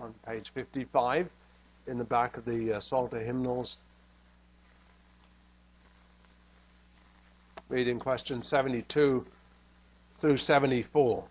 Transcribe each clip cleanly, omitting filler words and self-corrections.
on page 55 in the back of the Psalter hymnals. Reading questions 72 through 74.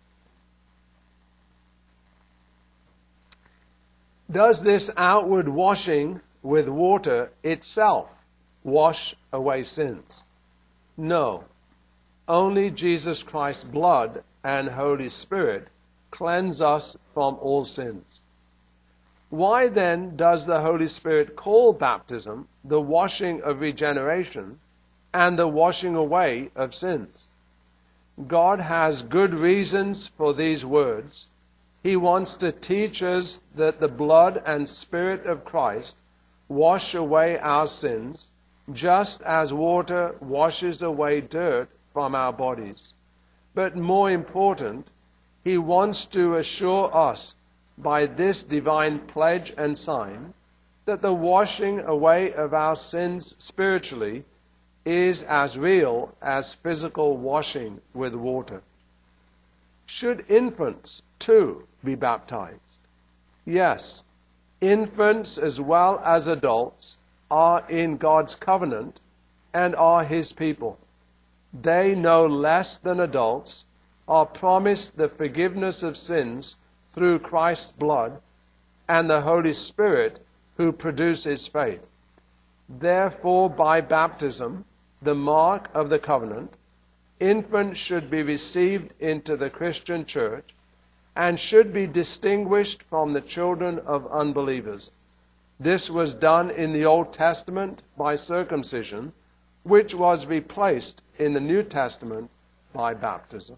Does this outward washing with water itself wash away sins? No. Only Jesus Christ's blood and Holy Spirit cleanse us from all sins. Why then does the Holy Spirit call baptism the washing of regeneration and the washing away of sins? God has good reasons for these words. He wants to teach us that the blood and Spirit of Christ wash away our sins, just as water washes away dirt from our bodies. But more important, He wants to assure us by this divine pledge and sign that the washing away of our sins spiritually is as real as physical washing with water. Should infants, too, be baptized? Yes, infants as well as adults are in God's covenant and are His people. They, no less than adults, are promised the forgiveness of sins through Christ's blood and the Holy Spirit who produces faith. Therefore, by baptism, the mark of the covenant, infants should be received into the Christian church and should be distinguished from the children of unbelievers. This was done in the Old Testament by circumcision, which was replaced in the New Testament by baptism.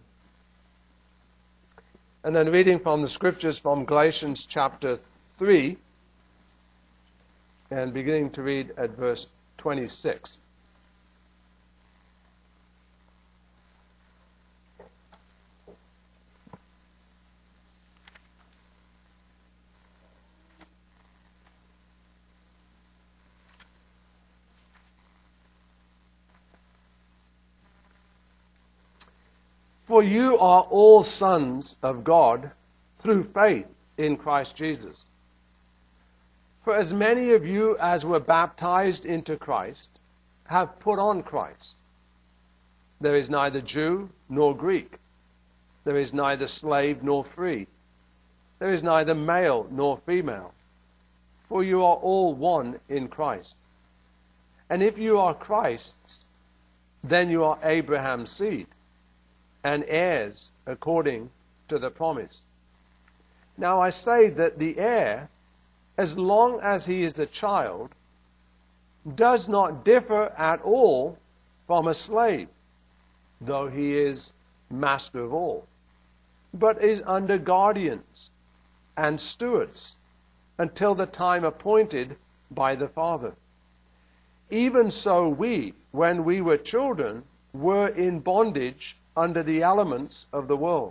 And then reading from the scriptures from Galatians chapter 3, and beginning to read at verse 26. For you are all sons of God through faith in Christ Jesus. For as many of you as were baptized into Christ have put on Christ. There is neither Jew nor Greek. There is neither slave nor free. There is neither male nor female. For you are all one in Christ. And if you are Christ's, then you are Abraham's seed, and heirs according to the promise. Now I say that the heir, as long as he is a child, does not differ at all from a slave, though he is master of all, but is under guardians and stewards until the time appointed by the Father. Even so we, when we were children, were in bondage under the elements of the world.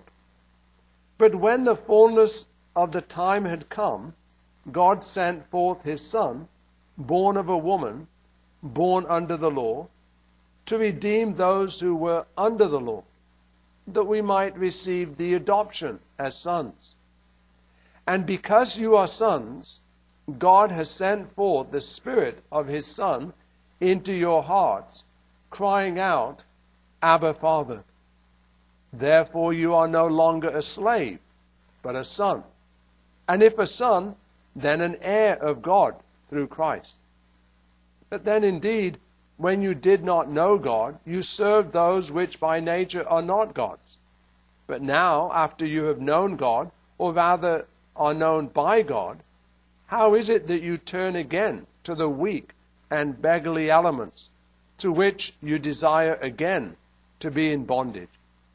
But when the fullness of the time had come, God sent forth His Son, born of a woman, born under the law, to redeem those who were under the law, that we might receive the adoption as sons. And because you are sons, God has sent forth the Spirit of His Son into your hearts, crying out, Abba, Father. Therefore you are no longer a slave, but a son. And if a son, then an heir of God through Christ. But then indeed, when you did not know God, you served those which by nature are not God's. But now, after you have known God, or rather are known by God, how is it that you turn again to the weak and beggarly elements, to which you desire again to be in bondage?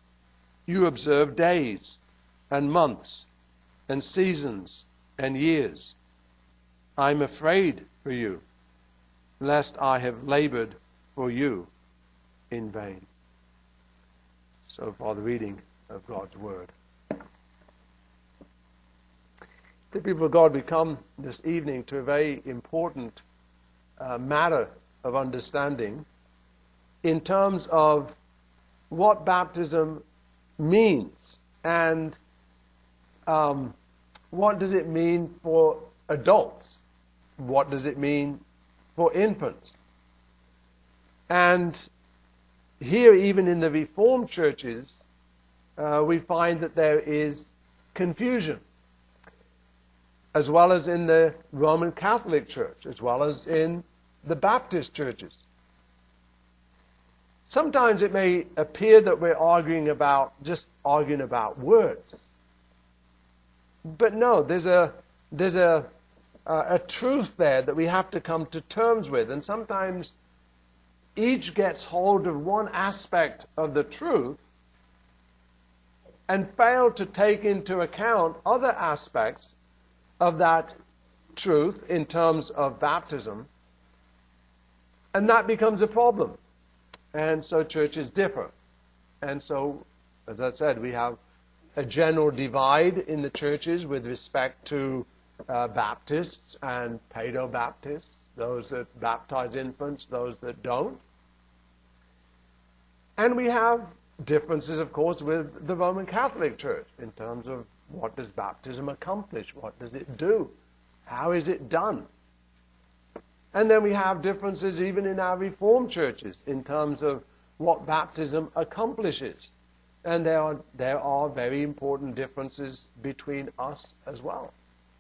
You observe days and months and seasons and years. I'm afraid for you, lest I have labored for you in vain. So far the reading of God's Word. The people of God, we come this evening to a very important matter of understanding in terms of what baptism means and What does it mean for adults? What does it mean for infants? And here, even in the Reformed churches, we find that there is confusion, as well as in the Roman Catholic Church, as well as in the Baptist churches. Sometimes it may appear that we're arguing about words. But no, there's a truth there that we have to come to terms with. And sometimes each gets hold of one aspect of the truth and fail to take into account other aspects of that truth in terms of baptism. And that becomes a problem. And so churches differ. And so, as I said, we have a general divide in the churches with respect to Baptists and Paedo-Baptists, those that baptize infants, those that don't. And we have differences, of course, with the Roman Catholic Church in terms of what does baptism accomplish? What does it do? How is it done? And then we have differences even in our Reformed churches in terms of what baptism accomplishes. And there are very important differences between us as well.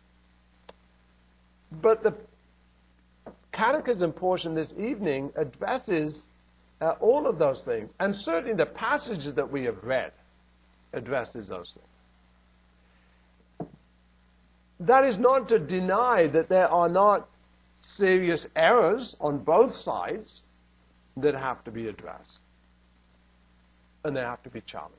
But the catechism portion this evening addresses all of those things. And certainly the passages that we have read addresses those things. That is not to deny that there are not serious errors on both sides that have to be addressed. And they have to be challenged.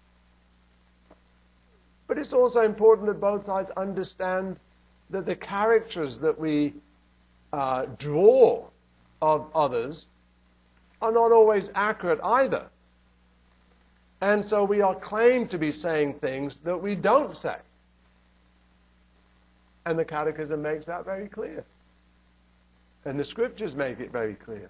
But it's also important that both sides understand that the characters that we draw of others are not always accurate either. And so we are claimed to be saying things that we don't say. And the Catechism makes that very clear. And the Scriptures make it very clear.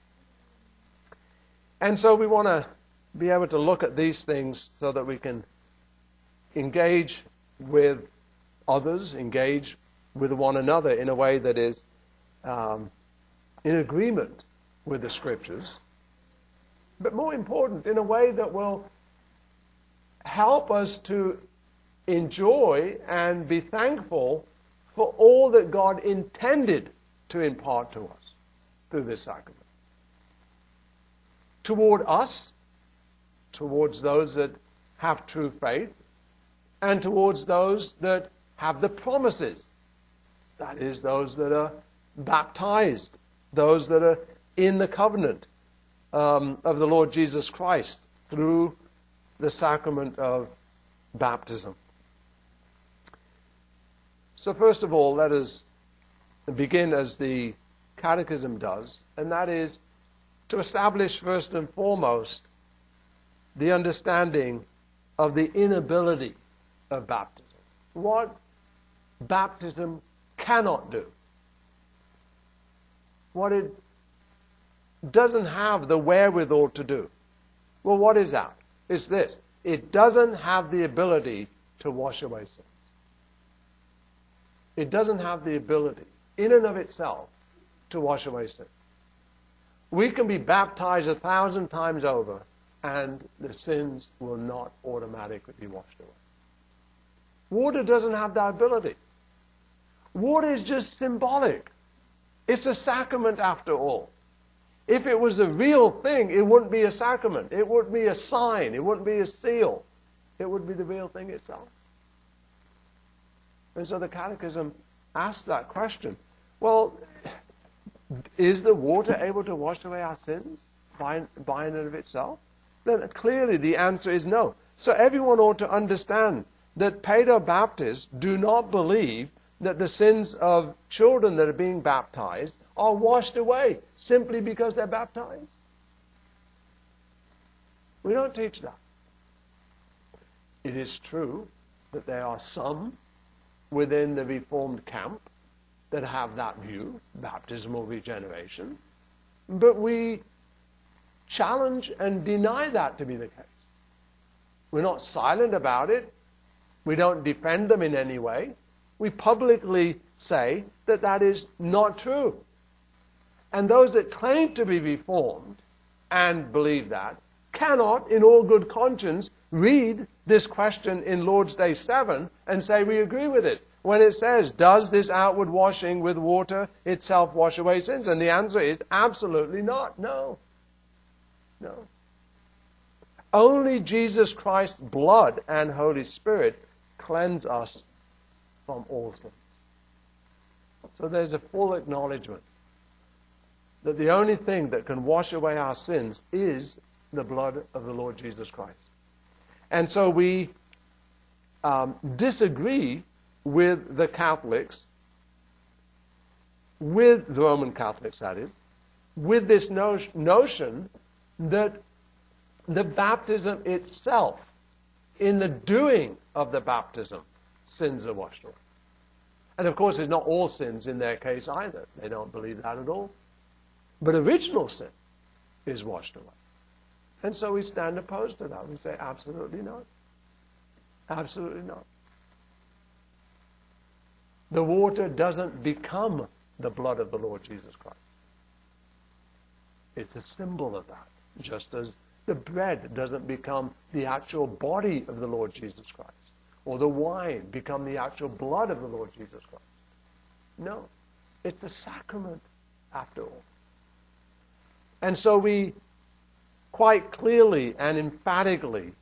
And so we want to be able to look at these things so that we can engage with others, engage with one another in a way that is in agreement with the Scriptures, but more important, in a way that will help us to enjoy and be thankful for all that God intended to impart to us through this sacrament. Toward us, towards those that have true faith, and towards those that have the promises. That is, those that are baptized, those that are in the covenant of the Lord Jesus Christ through the sacrament of baptism. So first of all, let us begin as the Catechism does, and that is to establish first and foremost the understanding of the inability of baptism. What baptism cannot do. What it doesn't have the wherewithal to do. Well, what is that? It's this. It doesn't have the ability to wash away sins. It doesn't have the ability, in and of itself, to wash away sins. We can be baptized 1,000 times over, and the sins will not automatically be washed away. Water doesn't have that ability. Water is just symbolic. It's a sacrament after all. If it was a real thing, it wouldn't be a sacrament. It wouldn't be a sign. It wouldn't be a seal. It would be the real thing itself. And so the Catechism asks that question. Well, is the water able to wash away our sins by and of itself? Then clearly the answer is no. So everyone ought to understand that Paedo-Baptists do not believe that the sins of children that are being baptized are washed away simply because they're baptized. We don't teach that. It is true that there are some within the Reformed camp that have that view, baptismal regeneration, but we challenge and deny that to be the case. We're not silent about it. We don't defend them in any way. we publicly say that that is not true. And those that claim to be Reformed and believe that cannot, in all good conscience, read this question in Lord's Day 7 and say we agree with it. When it says, does this outward washing with water itself wash away sins? And the answer is absolutely not. No. No. Only Jesus Christ's blood and Holy Spirit cleanse us from all sins. So there's a full acknowledgement that the only thing that can wash away our sins is the blood of the Lord Jesus Christ. And so we disagree with the Catholics, with the Roman Catholics, that is, with this notion that the baptism itself, in the doing of the baptism, sins are washed away. And of course, it's not all sins in their case either. They don't believe that at all. But original sin is washed away. And so we stand opposed to that. We say, absolutely not. Absolutely not. The water doesn't become the blood of the Lord Jesus Christ. It's a symbol of that. Just as the bread doesn't become the actual body of the Lord Jesus Christ. Or the wine become the actual blood of the Lord Jesus Christ. No. It's a sacrament after all. And so we quite clearly and emphatically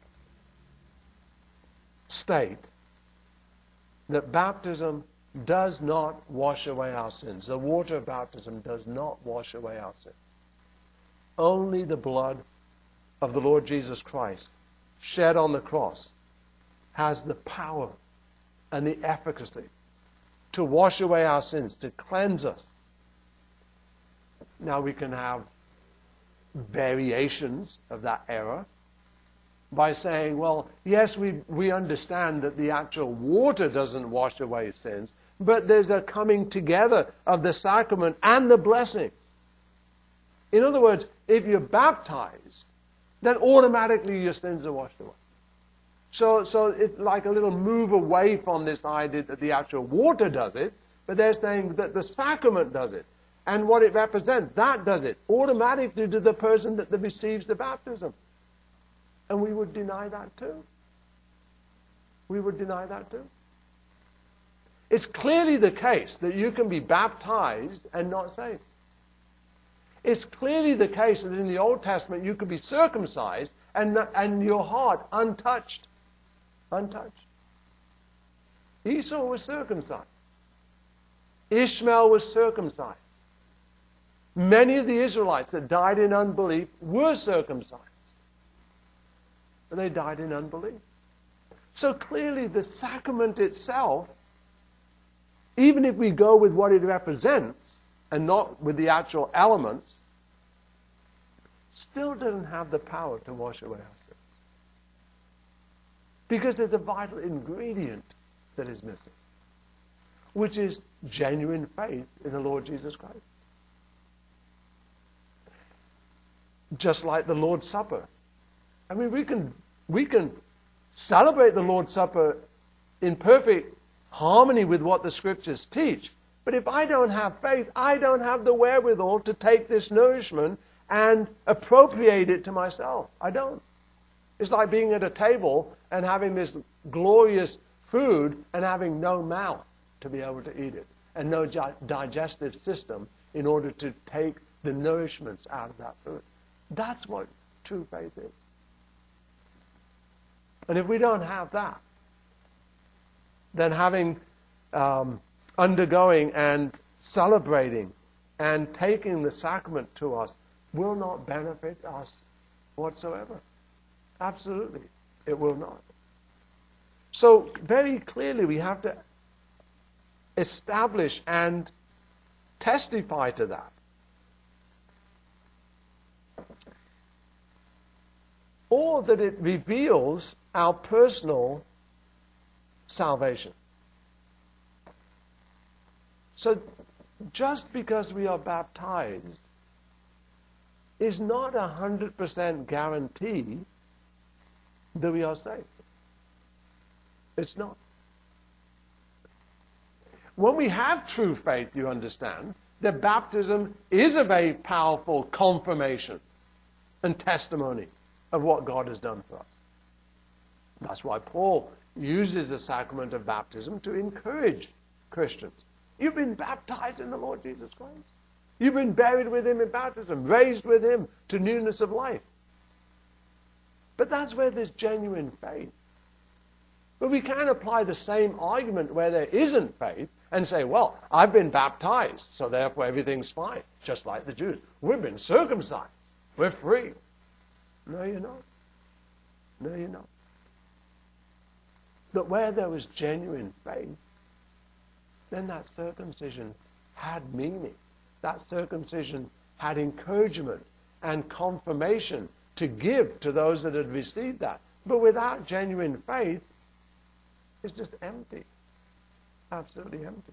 state that baptism does not wash away our sins. The water of baptism does not wash away our sins. Only the blood of the Lord Jesus Christ, shed on the cross, has the power and the efficacy to wash away our sins, to cleanse us. Now we can have variations of that error by saying, well, yes, we understand that the actual water doesn't wash away sins, but there's a coming together of the sacrament and the blessings. In other words, if you're baptized, then automatically your sins are washed away. So it's like a little move away from this idea that the actual water does it, but they're saying that the sacrament does it. And what it represents, that does it automatically to the person that receives the baptism. And we would deny that too. We would deny that too. It's clearly the case that you can be baptized and not saved. It's clearly the case that in the Old Testament you could be circumcised and your heart untouched. Untouched. Esau was circumcised. Ishmael was circumcised. Many of the Israelites that died in unbelief were circumcised. But they died in unbelief. So clearly the sacrament itself, even if we go with what it represents and not with the actual elements, still doesn't have the power to wash away our sins. Because there's a vital ingredient that is missing, which is genuine faith in the Lord Jesus Christ. Just like the Lord's Supper. I mean, we can celebrate the Lord's Supper in perfect harmony with what the Scriptures teach. But if I don't have faith, I don't have the wherewithal to take this nourishment and appropriate it to myself. I don't. It's like being at a table and having this glorious food and having no mouth to be able to eat it and no digestive system in order to take the nourishments out of that food. That's what true faith is. And if we don't have that, then having, undergoing and celebrating and taking the sacrament to us will not benefit us whatsoever. Absolutely, it will not. So very clearly we have to establish and testify to that. Or that it reveals our personal salvation. So just because we are baptized is not 100% guarantee that we are saved. It's not. when we have true faith, you understand, that baptism is a very powerful confirmation and testimony of what God has done for us. That's why Paul uses the sacrament of baptism to encourage Christians. You've been baptized in the Lord Jesus Christ. You've been buried with him in baptism, raised with him to newness of life. But that's where there's genuine faith. But we can't apply the same argument where there isn't faith and say, well, I've been baptized, so therefore everything's fine. Just like the Jews. We've been circumcised. We're free. No, you're not. No, you're not. But where there was genuine faith, then that circumcision had meaning. That circumcision had encouragement and confirmation to give to those that had received that. But without genuine faith, it's just empty. Absolutely empty.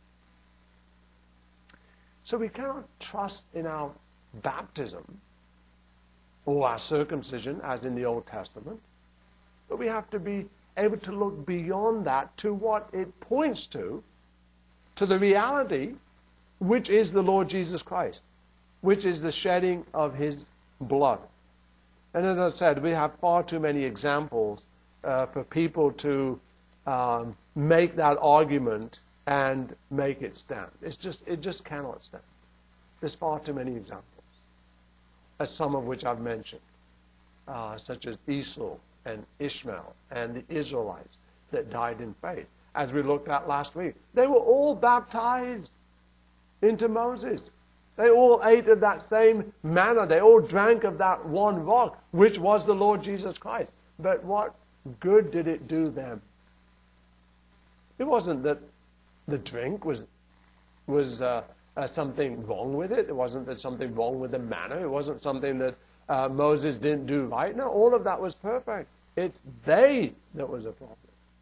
So we cannot trust in our baptism or our circumcision as in the Old Testament, but we have to be able to look beyond that to what it points to the reality which is the Lord Jesus Christ, which is the shedding of his blood. And as I said, we have far too many examples for people to make that argument and make it stand. It just cannot stand. There's far too many examples, some of which I've mentioned, such as Esau and Ishmael and the Israelites that died in faith. As we looked at last week, they were all baptized into Moses. They all ate of that same manna. They all drank of that one rock, which was the Lord Jesus Christ. But what good did it do them? It wasn't that the drink was something wrong with it. It wasn't that something wrong with the manna. It wasn't something that Moses didn't do right. No, all of that was perfect. It's they that was a problem.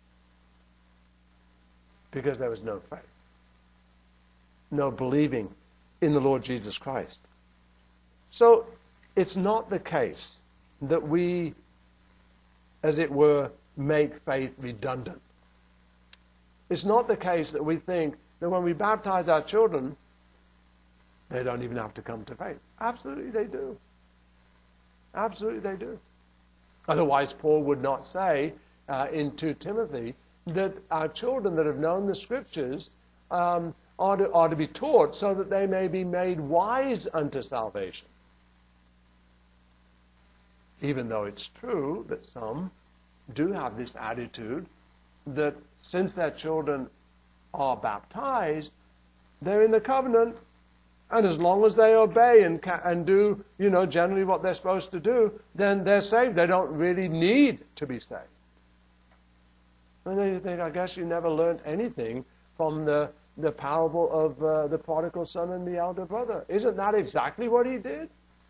Because there was no faith. No believing in the Lord Jesus Christ. So, it's not the case that we, as it were, make faith redundant. It's not the case that we think that when we baptize our children, they don't even have to come to faith. Absolutely they do. Absolutely they do. Otherwise, Paul would not say in 2 Timothy that our children that have known the Scriptures are to be taught so that they may be made wise unto salvation. Even though it's true that some do have this attitude that since their children are baptized, they're in the covenant, and as long as they obey and do, generally what they're supposed to do, then they're saved. They don't really need to be saved. And then you think, I guess you never learned anything from the parable of the prodigal son and the elder brother. Isn't that exactly what he did?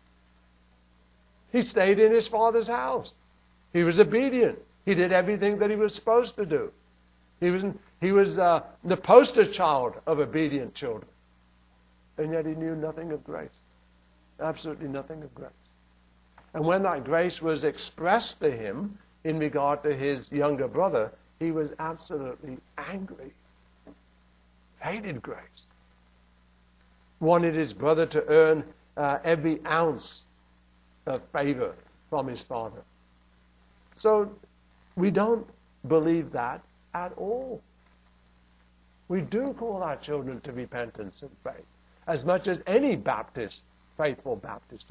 He stayed in his father's house. He was obedient. He did everything that he was supposed to do. He was the poster child of obedient children. And yet he knew nothing of grace. Absolutely nothing of grace. And when that grace was expressed to him in regard to his younger brother, he was absolutely angry. Hated grace. Wanted his brother to earn every ounce of favor from his father. So we don't believe that at all. We do call our children to repentance and faith, as much as any Baptist, faithful Baptist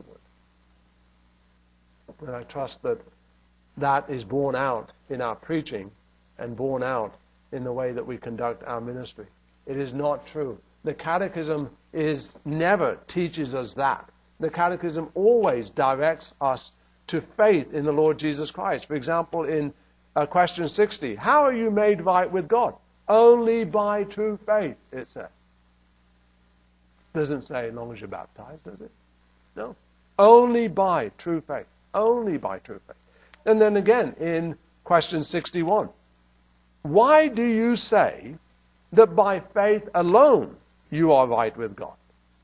would. And I trust that that is borne out in our preaching and borne out in the way that we conduct our ministry. It is not true. The Catechism never teaches us that. The Catechism always directs us to faith in the Lord Jesus Christ. For example, in question 60, how are you made right with God? Only by true faith, it says. Doesn't say as long as you're baptized, does it? No. Only by true faith. Only by true faith. And then again, in question 61, why do you say that by faith alone you are right with God?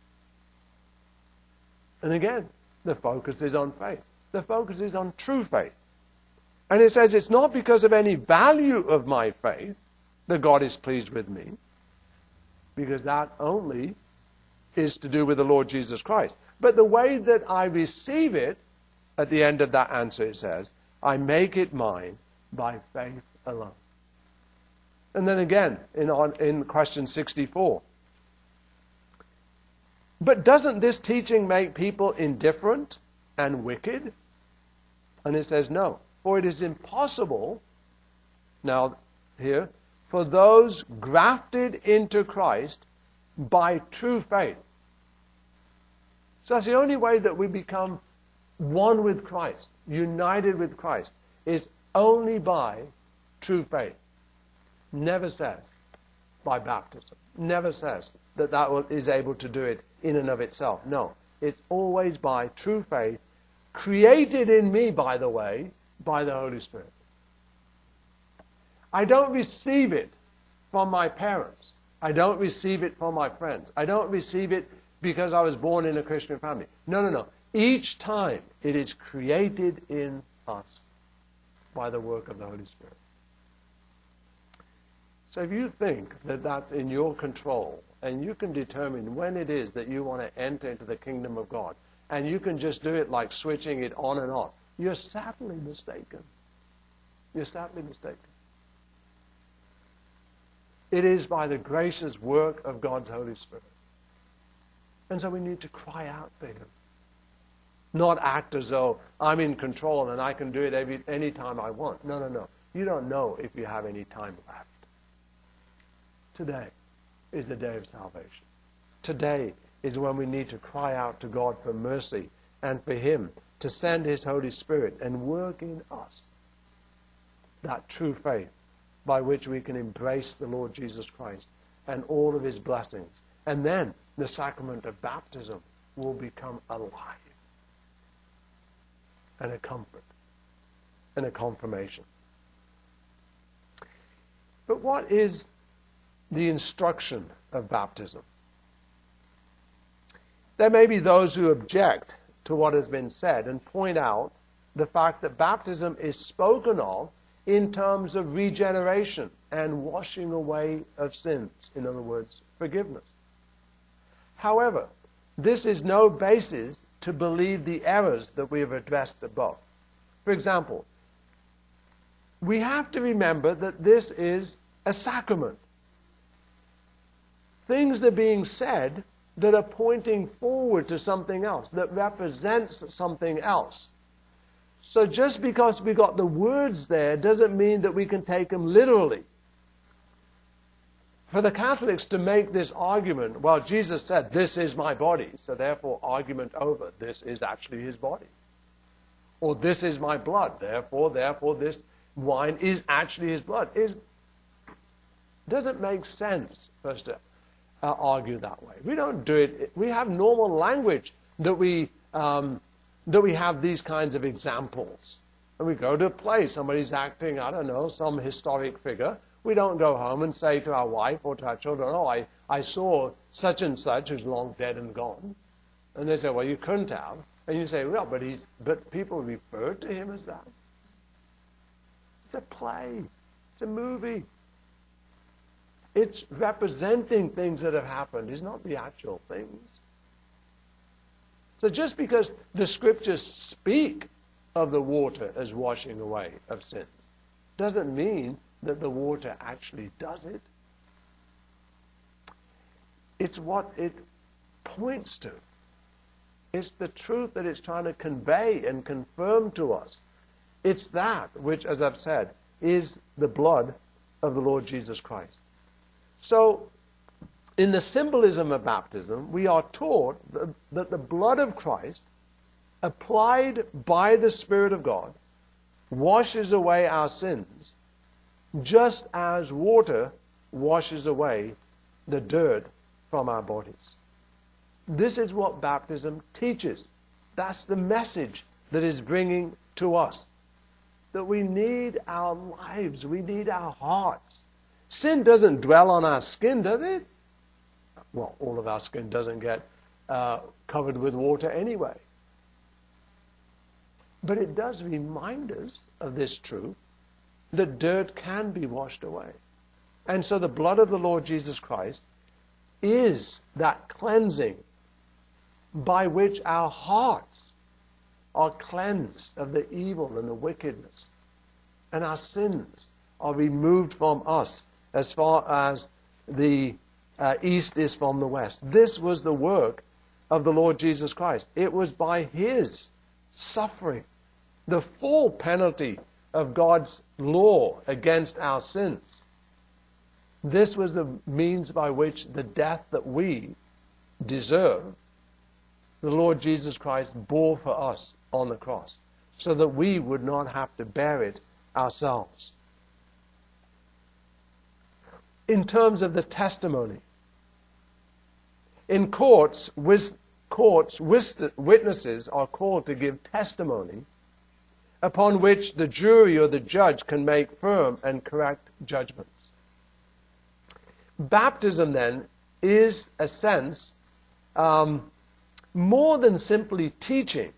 And again, the focus is on faith. The focus is on true faith. And it says it's not because of any value of my faith that God is pleased with me, because that only is to do with the Lord Jesus Christ. But the way that I receive it, at the end of that answer it says, I make it mine by faith alone. And then again, in question 64. But doesn't this teaching make people indifferent and wicked? And it says, no. For it is impossible, now here, for those grafted into Christ by true faith. So that's the only way that we become one with Christ, united with Christ, is only by true faith. Never says by baptism. Never says that is able to do it in and of itself. No, it's always by true faith, created in me, by the way, by the Holy Spirit. I don't receive it from my parents. I don't receive it from my friends. I don't receive it because I was born in a Christian family. No. Each time it is created in us by the work of the Holy Spirit. So if you think that that's in your control, and you can determine when it is that you want to enter into the kingdom of God, and you can just do it like switching it on and off, you're sadly mistaken. You're sadly mistaken. It is by the gracious work of God's Holy Spirit. And so we need to cry out to Him. Not act as though I'm in control and I can do it any time I want. No. You don't know if you have any time left. Today is the day of salvation. Today is when we need to cry out to God for mercy and for Him to send His Holy Spirit and work in us that true faith by which we can embrace the Lord Jesus Christ and all of His blessings. And then the sacrament of baptism will become alive and a comfort and a confirmation. But what is the instruction of baptism? There may be those who object to what has been said and point out the fact that baptism is spoken of in terms of regeneration and washing away of sins. In other words, forgiveness. However, this is no basis to believe the errors that we have addressed above. For example, we have to remember that this is a sacrament. Things are being said that are pointing forward to something else, that represents something else. So just because we got the words there doesn't mean that we can take them literally. For the Catholics to make this argument, well, Jesus said, this is my body, so therefore argument over, this is actually His body. Or this is my blood, therefore this wine is actually His blood. It doesn't make sense for us to argue that way. We don't do it. We have normal language that we have these kinds of examples. And we go to a play, somebody's acting, I don't know, some historic figure. We don't go home and say to our wife or to our children, oh, I saw such and such who's long dead and gone. And they say, well, you couldn't have. And you say, well, but people refer to him as that. It's a play. It's a movie. It's representing things that have happened. It's not the actual things. So just because the Scriptures speak of the water as washing away of sins doesn't mean that the water actually does it. It's what it points to. It's the truth that it's trying to convey and confirm to us. It's that which, as I've said, is the blood of the Lord Jesus Christ. So, in the symbolism of baptism, we are taught that the blood of Christ, applied by the Spirit of God, washes away our sins, just as water washes away the dirt from our bodies. This is what baptism teaches. That's the message that is bringing to us. That we need our lives, we need our hearts. Sin doesn't dwell on our skin, does it? Well, all of our skin doesn't get covered with water anyway. But it does remind us of this truth, that dirt can be washed away. And so the blood of the Lord Jesus Christ is that cleansing by which our hearts are cleansed of the evil and the wickedness, and our sins are removed from us as far as the east is from the west. This was the work of the Lord Jesus Christ. It was by His suffering, the full penalty of God's law against our sins. This was the means by which the death that we deserve, the Lord Jesus Christ bore for us on the cross, so that we would not have to bear it ourselves. In terms of the testimony, in courts, witnesses are called to give testimony upon which the jury or the judge can make firm and correct judgments. Baptism, then, is a sense more than simply teaching,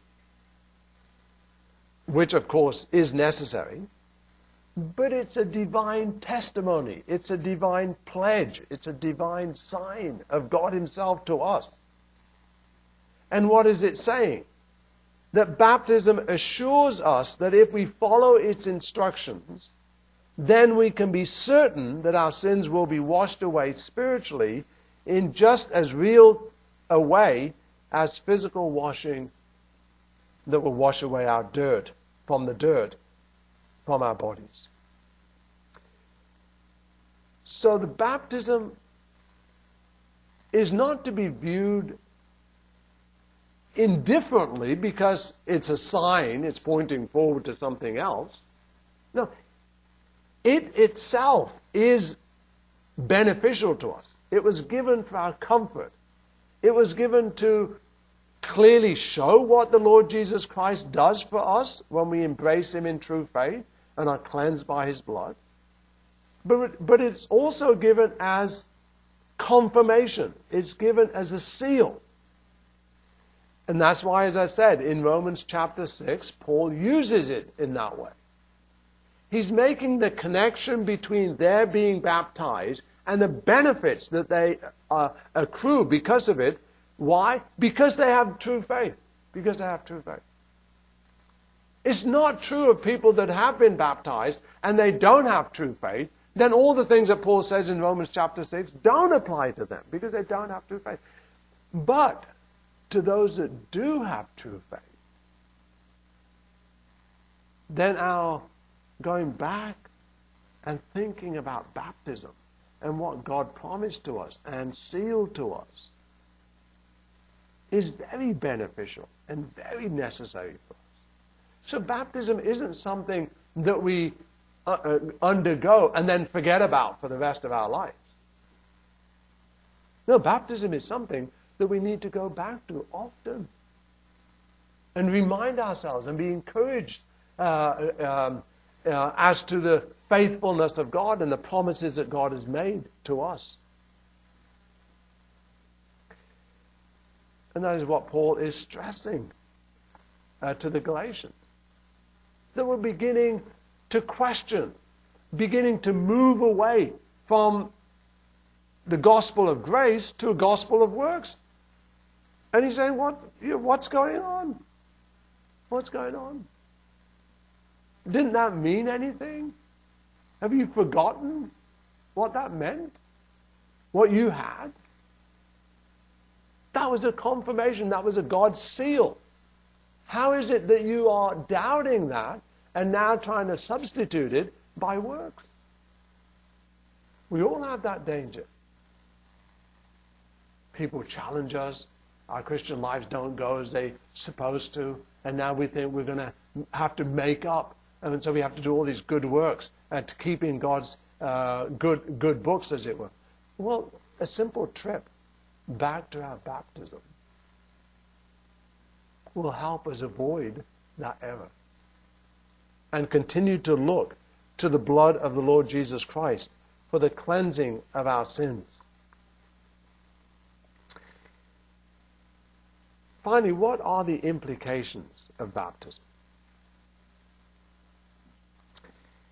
which of course is necessary, but it's a divine testimony. It's a divine pledge. It's a divine sign of God Himself to us. And what is it saying? That baptism assures us that if we follow its instructions, then we can be certain that our sins will be washed away spiritually in just as real a way as physical washing that will wash away our dirt from our bodies. So the baptism is not to be viewed indifferently because it's a sign, it's pointing forward to something else. No, it itself is beneficial to us. It was given for our comfort. It was given to clearly show what the Lord Jesus Christ does for us when we embrace Him in true faith and are cleansed by His blood. But it's also given as confirmation. It's given as a seal. And that's why, as I said, in Romans chapter 6, Paul uses it in that way. He's making the connection between their being baptized and the benefits that they accrue because of it. Why? Because they have true faith. Because they have true faith. It's not true of people that have been baptized and they don't have true faith. Then all the things that Paul says in Romans chapter 6 don't apply to them because they don't have true faith. But to those that do have true faith, then our going back and thinking about baptism and what God promised to us and sealed to us is very beneficial and very necessary for us. So baptism isn't something that we undergo and then forget about for the rest of our lives. No, baptism is something that we need to go back to often and remind ourselves and be encouraged as to the faithfulness of God and the promises that God has made to us. And that is what Paul is stressing to the Galatians. That we're beginning to question, beginning to move away from the gospel of grace to a gospel of works. And he's saying, what's going on? What's going on? Didn't that mean anything? Have you forgotten what that meant? What you had? That was a confirmation. That was a God's seal. How is it that you are doubting that and now trying to substitute it by works? We all have that danger. People challenge us. Our Christian lives don't go as they're supposed to. And now we think we're going to have to make up. And so we have to do all these good works to keep in God's good books, as it were. Well, a simple trip back to our baptism will help us avoid that error and continue to look to the blood of the Lord Jesus Christ for the cleansing of our sins. Finally, what are the implications of baptism?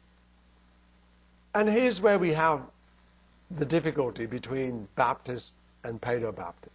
And here's where we have the difficulty between Baptists and Paedobaptists.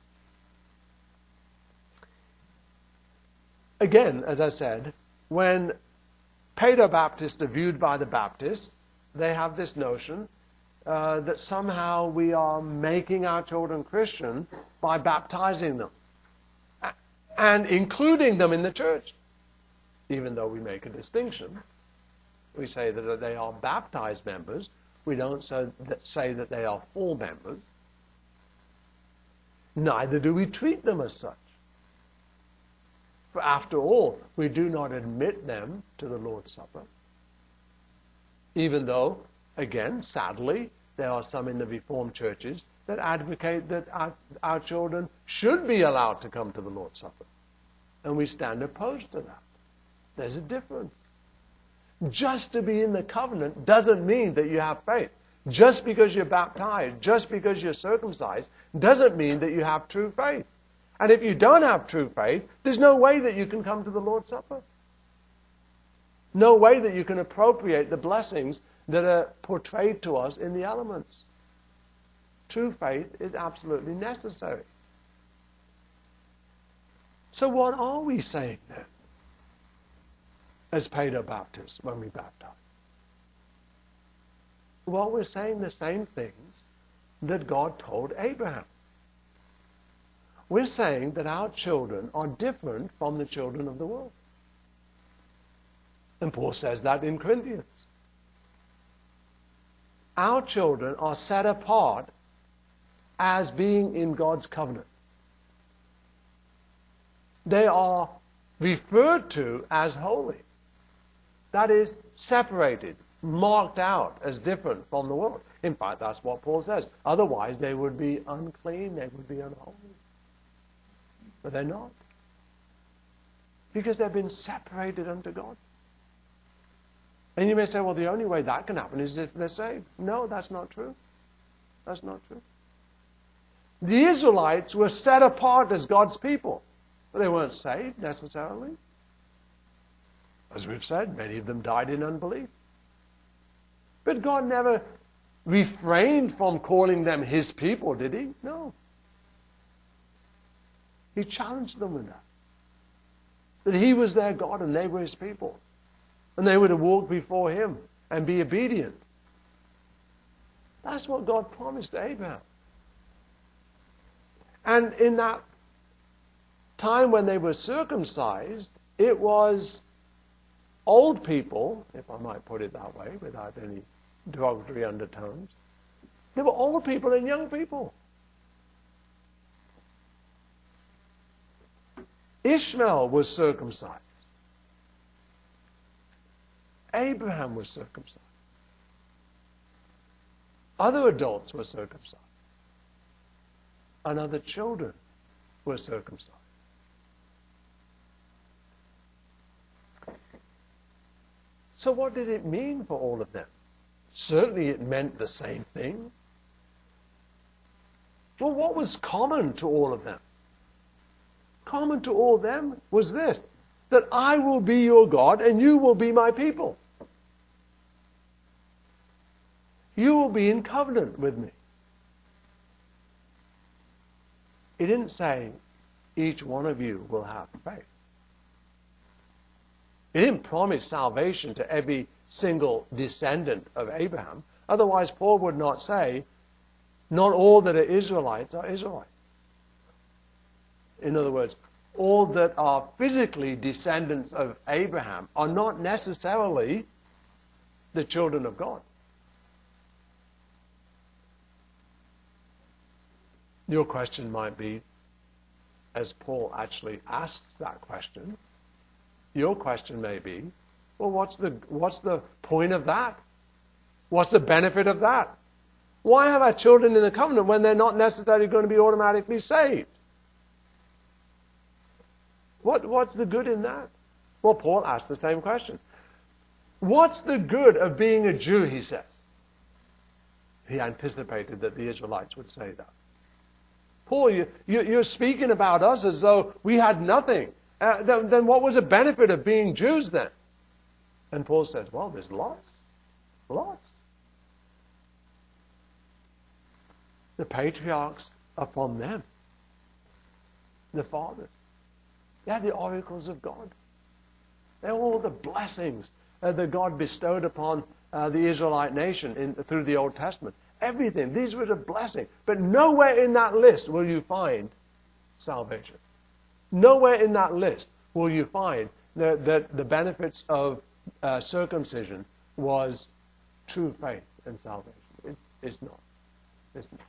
Again, as I said, when Paedobaptists are viewed by the Baptists, they have this notion that somehow we are making our children Christian by baptizing them and including them in the church. Even though we make a distinction, we say that they are baptized members. We don't say that they are full members. Neither do we treat them as such. For after all, we do not admit them to the Lord's Supper. Even though, again, sadly, there are some in the Reformed churches that advocate that our children should be allowed to come to the Lord's Supper. And we stand opposed to that. There's a difference. Just to be in the covenant doesn't mean that you have faith. Just because you're baptized, just because you're circumcised, doesn't mean that you have true faith. And if you don't have true faith, there's no way that you can come to the Lord's Supper. No way that you can appropriate the blessings that are portrayed to us in the elements. True faith is absolutely necessary. So what are we saying then as Paedobaptists when we baptize? Well, we're saying the same things that God told Abraham. We're saying that our children are different from the children of the world. And Paul says that in Corinthians. Our children are set apart as being in God's covenant. They are referred to as holy. That is, separated, marked out as different from the world. In fact, that's what Paul says. Otherwise, they would be unclean, they would be unholy. But they're not. Because they've been separated unto God. And you may say, well, the only way that can happen is if they're saved. No, that's not true. That's not true. The Israelites were set apart as God's people. But they weren't saved necessarily. As we've said, many of them died in unbelief. But God never refrained from calling them His people, did He? No. He challenged them with that. That He was their God and they were His people. And they were to walk before Him and be obedient. That's what God promised to Abraham. And in that time when they were circumcised, it was old people, if I might put it that way, without any derogatory undertones. There were old people and young people. Ishmael was circumcised. Abraham was circumcised. Other adults were circumcised. And other children were circumcised. So what did it mean for all of them? Certainly it meant the same thing. Well, what was common to all of them? Common to all of them was this, that I will be your God and you will be my people. You will be in covenant with me. He didn't say each one of you will have faith. He didn't promise salvation to every single descendant of Abraham. Otherwise, Paul would not say, not all that are Israelites are Israelites. In other words, all that are physically descendants of Abraham are not necessarily the children of God. Your question might be, as Paul actually asks that question, your question may be, well, what's the point of that? What's the benefit of that? Why have our children in the covenant when they're not necessarily going to be automatically saved? What's the good in that? Well, Paul asked the same question. What's the good of being a Jew, he says. He anticipated that the Israelites would say that. Paul, you're speaking about us as though we had nothing. Then what was the benefit of being Jews then? And Paul says, well, there's lots. Lots. The patriarchs upon them. The fathers. They're the oracles of God. They're all the blessings that God bestowed upon the Israelite nation through the Old Testament. Everything. These were a blessing. But nowhere in that list will you find salvation. Nowhere in that list will you find that the benefits of circumcision was true faith and salvation. It's not. It's not.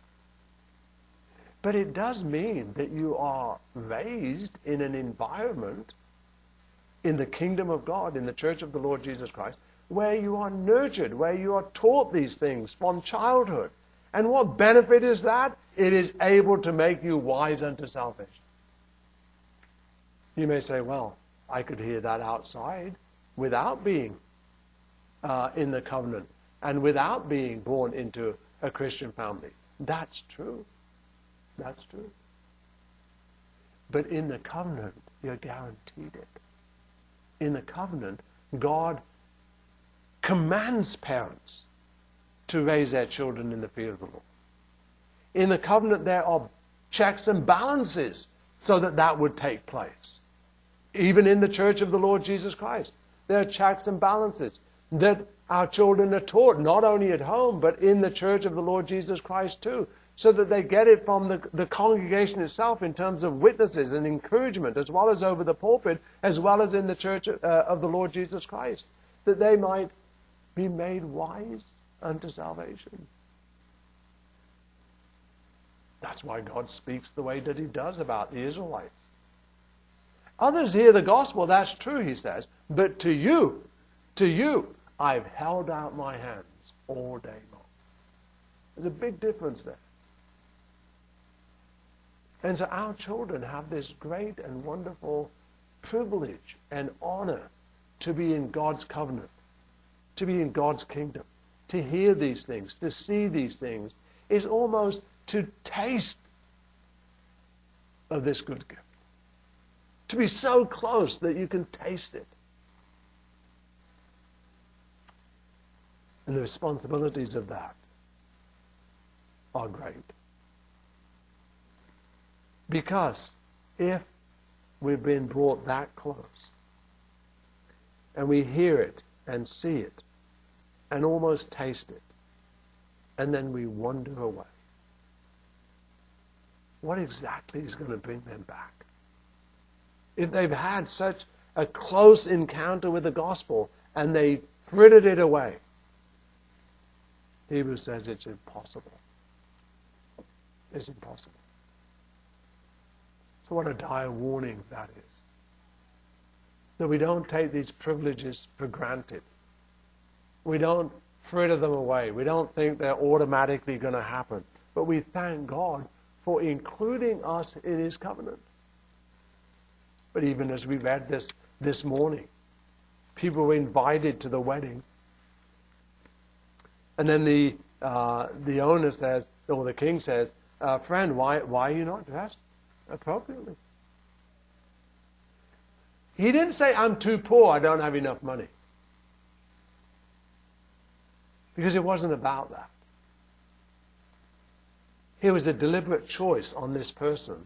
But it does mean that you are raised in an environment in the kingdom of God, in the church of the Lord Jesus Christ, where you are nurtured, where you are taught these things from childhood. And what benefit is that? It is able to make you wise unto salvation. You may say, well, I could hear that outside without being in the covenant and without being born into a Christian family. That's true. That's true. But in the covenant, you're guaranteed it. In the covenant, God commands parents to raise their children in the fear of the Lord. In the covenant, there are checks and balances so that that would take place. Even in the church of the Lord Jesus Christ, there are checks and balances that our children are taught, not only at home, but in the church of the Lord Jesus Christ too, so that they get it from the congregation itself in terms of witnesses and encouragement, as well as over the pulpit, as well as in the church of the Lord Jesus Christ, that they might be made wise unto salvation. That's why God speaks the way that He does about the Israelites. Others hear the gospel, that's true, He says, but to you, I've held out my hands all day long. There's a big difference there. And so our children have this great and wonderful privilege and honor to be in God's covenant, to be in God's kingdom, to hear these things, to see these things, is almost to taste of this good gift. To be so close that you can taste it. And the responsibilities of that are great. Because if we've been brought that close, and we hear it and see it, and almost taste it, and then we wander away, what exactly is going to bring them back? If they've had such a close encounter with the gospel, and they frittered it away, Hebrews says it's impossible. It's impossible. So what a dire warning that is. That we don't take these privileges for granted. We don't fritter them away. We don't think they're automatically going to happen. But we thank God for including us in His covenant. But even as we read this morning, people were invited to the wedding. And then the owner says, or the king says, friend, why are you not dressed appropriately? He didn't say, I'm too poor, I don't have enough money. Because it wasn't about that. It was a deliberate choice on this person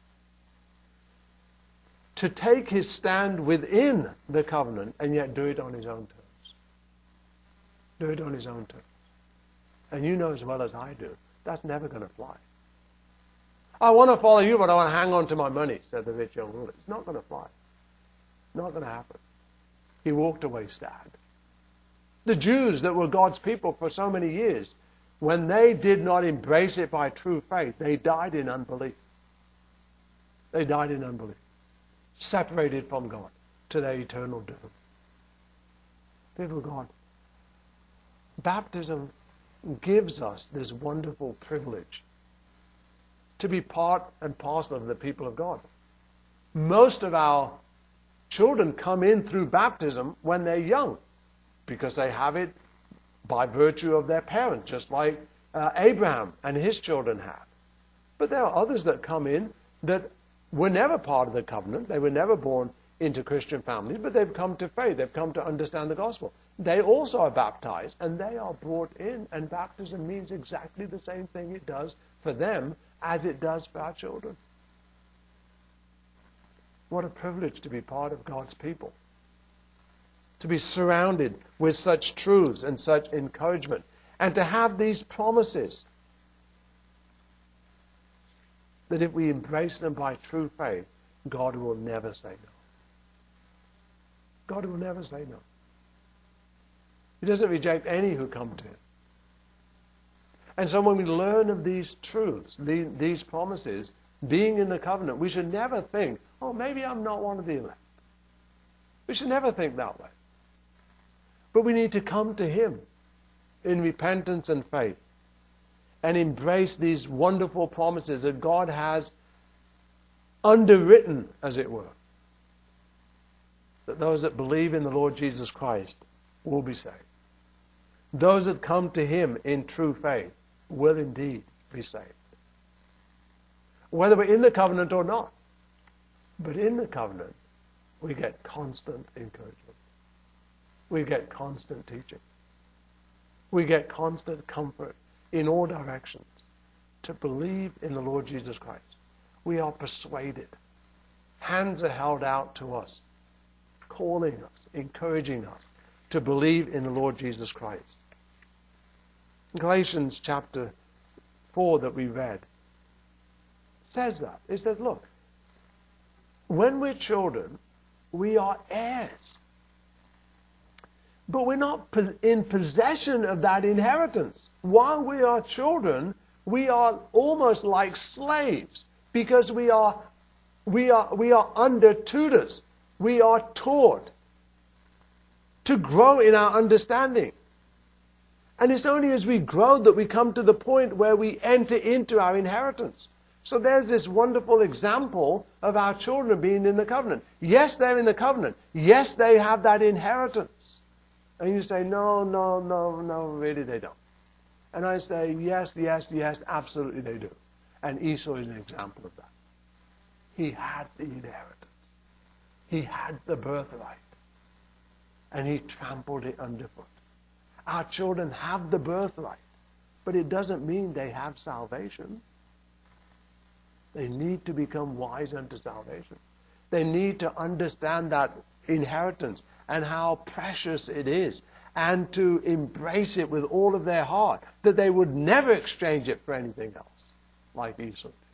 to take his stand within the covenant and yet do it on his own terms. Do it on his own terms. And you know as well as I do, that's never going to fly. I want to follow you, but I want to hang on to my money, said the rich young ruler. It's not going to fly. Not going to happen. He walked away sad. The Jews that were God's people for so many years, when they did not embrace it by true faith, they died in unbelief. They died in unbelief. Separated from God to their eternal doom. People of God, baptism gives us this wonderful privilege to be part and parcel of the people of God. Most of our children come in through baptism when they're young, because they have it by virtue of their parents, just like Abraham and his children have. But there are others that come in that were never part of the covenant. They were never born into Christian families, but they've come to faith. They've come to understand the gospel. They also are baptized, and they are brought in, and baptism means exactly the same thing it does for them as it does for our children. What a privilege to be part of God's people. To be surrounded with such truths and such encouragement. And to have these promises that if we embrace them by true faith, God will never say no. God will never say no. He doesn't reject any who come to Him. And so when we learn of these truths, these promises, being in the covenant, we should never think, oh, maybe I'm not one of the elect. We should never think that way. But we need to come to Him in repentance and faith and embrace these wonderful promises that God has underwritten, as it were, that those that believe in the Lord Jesus Christ will be saved. Those that come to Him in true faith will indeed be saved. Whether we're in the covenant or not. But in the covenant, we get constant encouragement. We get constant teaching. We get constant comfort in all directions to believe in the Lord Jesus Christ. We are persuaded. Hands are held out to us, calling us, encouraging us to believe in the Lord Jesus Christ. Galatians chapter 4 that we read says that. It says, look, when we're children, we are heirs. But we're not in possession of that inheritance. While we are children, we are almost like slaves because we are under tutors. We are taught to grow in our understanding. And it's only as we grow that we come to the point where we enter into our inheritance. So there's this wonderful example of our children being in the covenant. Yes, they're in the covenant. Yes, they have that inheritance. And you say, no, really they don't. And I say, yes, absolutely they do. And Esau is an example of that. He had the inheritance. He had the birthright. And he trampled it underfoot. Our children have the birthright. But it doesn't mean they have salvation. They need to become wise unto salvation. They need to understand that inheritance and how precious it is, and to embrace it with all of their heart, that they would never exchange it for anything else, like Esau did.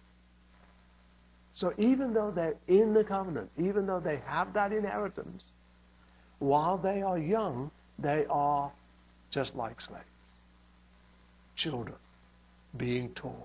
So even though they're in the covenant, even though they have that inheritance, while they are young, they are just like slaves. Children, being taught,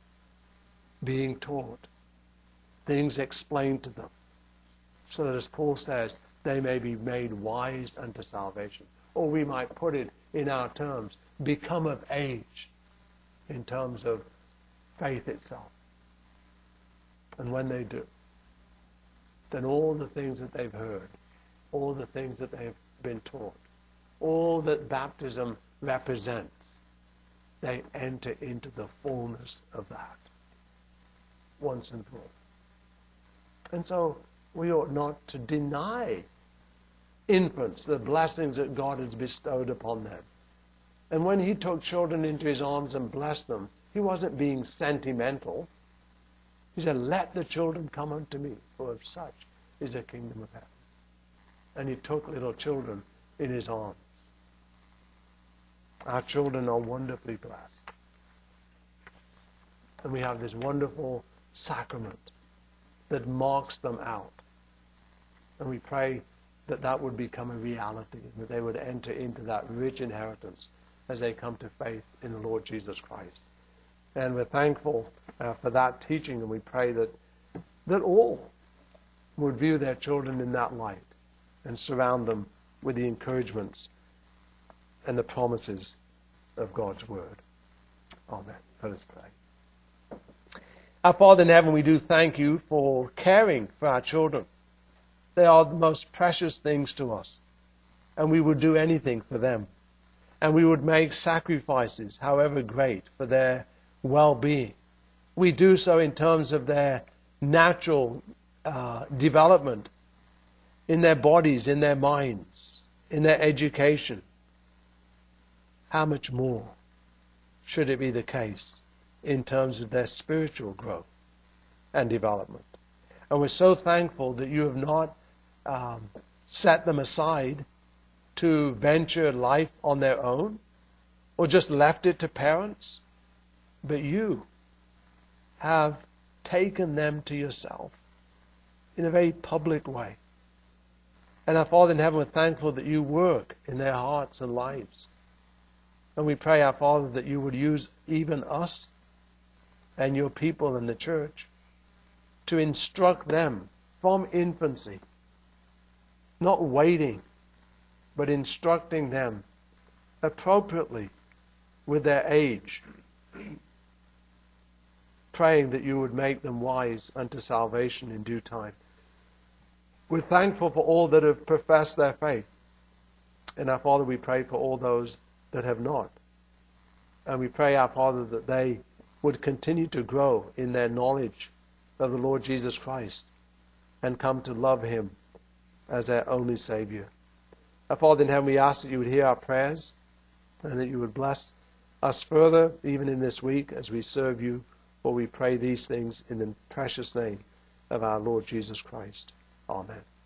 things explained to them, so that, as Paul says, they may be made wise unto salvation. Or we might put it in our terms, become of age, in terms of faith itself. And when they do, then all the things that they've heard, all the things that they've been taught, all that baptism represents, they enter into the fullness of that once and for all. And so we ought not to deny infants the blessings that God has bestowed upon them. And when He took children into His arms and blessed them, He wasn't being sentimental. He said, let the children come unto me, for of such is the kingdom of heaven. And He took little children in His arms. Our children are wonderfully blessed. And we have this wonderful sacrament that marks them out. And we pray that that would become a reality, that they would enter into that rich inheritance as they come to faith in the Lord Jesus Christ. And we're thankful for that teaching, and we pray that all would view their children in that light and surround them with the encouragements and the promises of God's Word. Amen. Let us pray. Our Father in heaven, we do thank You for caring for our children. They are the most precious things to us, and we would do anything for them. And we would make sacrifices, however great, for their well-being. We do so in terms of their natural development in their bodies, in their minds, in their education. How much more should it be the case in terms of their spiritual growth and development. And we're so thankful that you have not set them aside to venture life on their own or just left it to parents, but you have taken them to yourself in a very public way. And our Father in heaven, we're thankful that you work in their hearts and lives. And we pray, our Father, that you would use even us and your people in the church to instruct them from infancy, not waiting, but instructing them appropriately with their age, praying that you would make them wise unto salvation in due time. We're thankful for all that have professed their faith. And our Father, we pray for all those that have not. And we pray, our Father, that they would continue to grow in their knowledge of the Lord Jesus Christ and come to love Him as their only Savior. Our Father in heaven, we ask that you would hear our prayers and that you would bless us further, even in this week, as we serve you. For we pray these things in the precious name of our Lord Jesus Christ. Amen.